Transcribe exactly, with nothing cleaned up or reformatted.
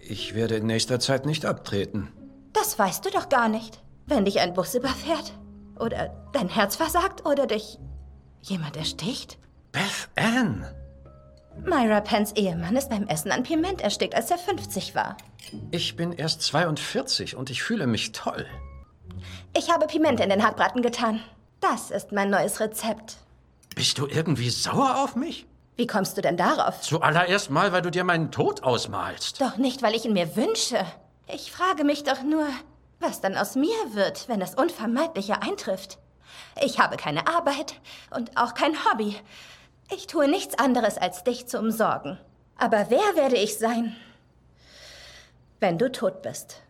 Ich werde in nächster Zeit nicht abtreten. Das weißt du doch gar nicht. Wenn dich ein Bus überfährt oder dein Herz versagt oder dich jemand ersticht. Beth Ann! Myra Penns Ehemann ist beim Essen an Piment erstickt, als er fünfzig war. Ich bin erst zweiundvierzig und ich fühle mich toll. Ich habe Piment in den Hackbraten getan. Das ist mein neues Rezept. Bist du irgendwie sauer auf mich? Wie kommst du denn darauf? Zuallererst mal, weil du dir meinen Tod ausmalst. Doch nicht, weil ich ihn mir wünsche. Ich frage mich doch nur, was dann aus mir wird, wenn das Unvermeidliche eintrifft. Ich habe keine Arbeit und auch kein Hobby. Ich tue nichts anderes, als dich zu umsorgen. Aber wer werde ich sein, wenn du tot bist?